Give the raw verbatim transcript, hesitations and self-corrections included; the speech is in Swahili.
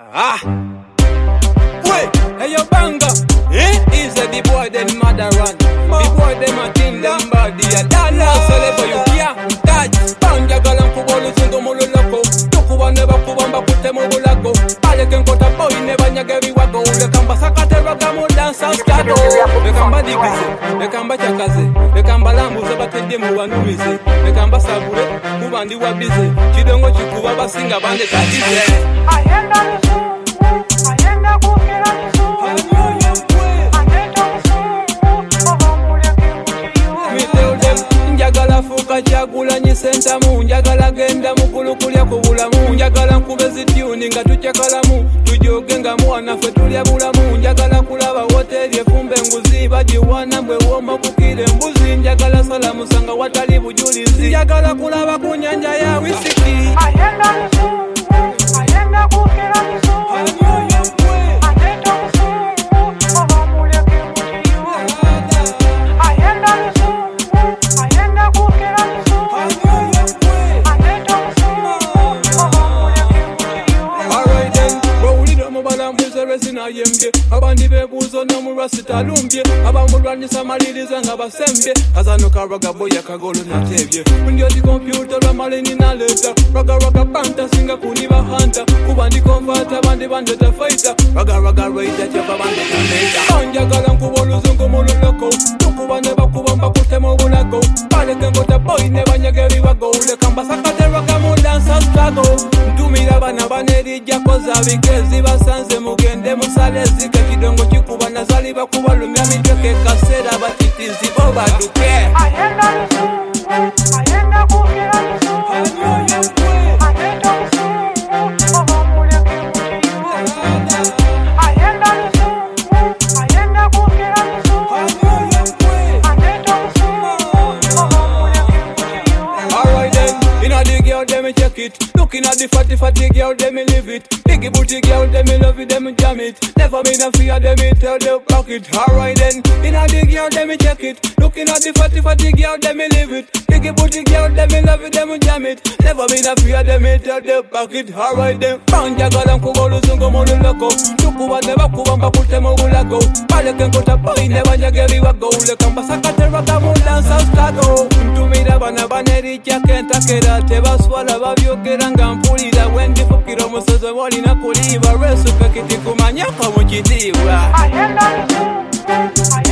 Ah, wait, hey yo banga, eh? Is a the boy then mother run. The boy them a team them body a dollar. So le for you kia, touch. Banga galang kubolu sundo mulu loko. Tukuwa neba kubamba kute mo bulago. Pale ken kota boy neba nyageri wago. Le kamba sakate roga mo dance and skago. Le kamba digize, le kamba chakaze. Le kamba lambu zeba tende mu wanumize. Le kamba sabure, kubandi wabize. Chidongo chikuwa basinga bande tadize. Ayenda ayenda kukira njagala fuka kyagula nyisenta mu njagala genda mukulu kulya kubulamu njagala nkubezi tuni nga tukyakalamu tujoge nga mwana ffe tulya bulamu njagala kulaba hoteli efumbe enguzi bagiwana mbwe woma kukira embuzi njagala sala musanga watali bujulizi njagala kulaba ku nyanja ya wisiki ayenda ayenda kukira abandi bebuzo nomulwasita lumbye abamulwanisa maliriza nga basembye kazano karoga boya kagolo natebye ndio di computer lwa malini naleta raga raga panta singa kuniba hanta kuba ndi konvata bandi bande ta fighter raga raga raida chapa bande ta onja gala nkubuluzungu mululoko tukuba ne bakubamba kutemo bulago pale kengo ta boy ne banyageri wago le kamba sakate raga mo dance struggle ntumira bana baneri jakoza bikezi basanze mugende musale zike kidongo kikuba nazali bakuba lumya mitweke kasera batitizi boba duke ayenda ayenda kukira looking at the fatty fatty girl, them me live it. Biggie booty girl, them me love it, them me jam it. Never me no fear, them me tell them block it. Alright then, in a the girl, them me check it. Looking at the fatty fatty girl, them me live it. Biggie booty girl, them me love it, them me jam it. Never me no fear, them me tell them block it. Alright then, banja galam kubolu zungo molu loko. Tukuwa neba kubamba kutemo bulago. Pale kenkota boy neba nyageri wago. Le kamba sakate raga mo dance and skago. Ntumira bana baneri chakenta kera teba swala babyokera nga mpulira wendifukira omusozi walina kuliba lwesuka kiti kumanyako mu kitiibwa ayenda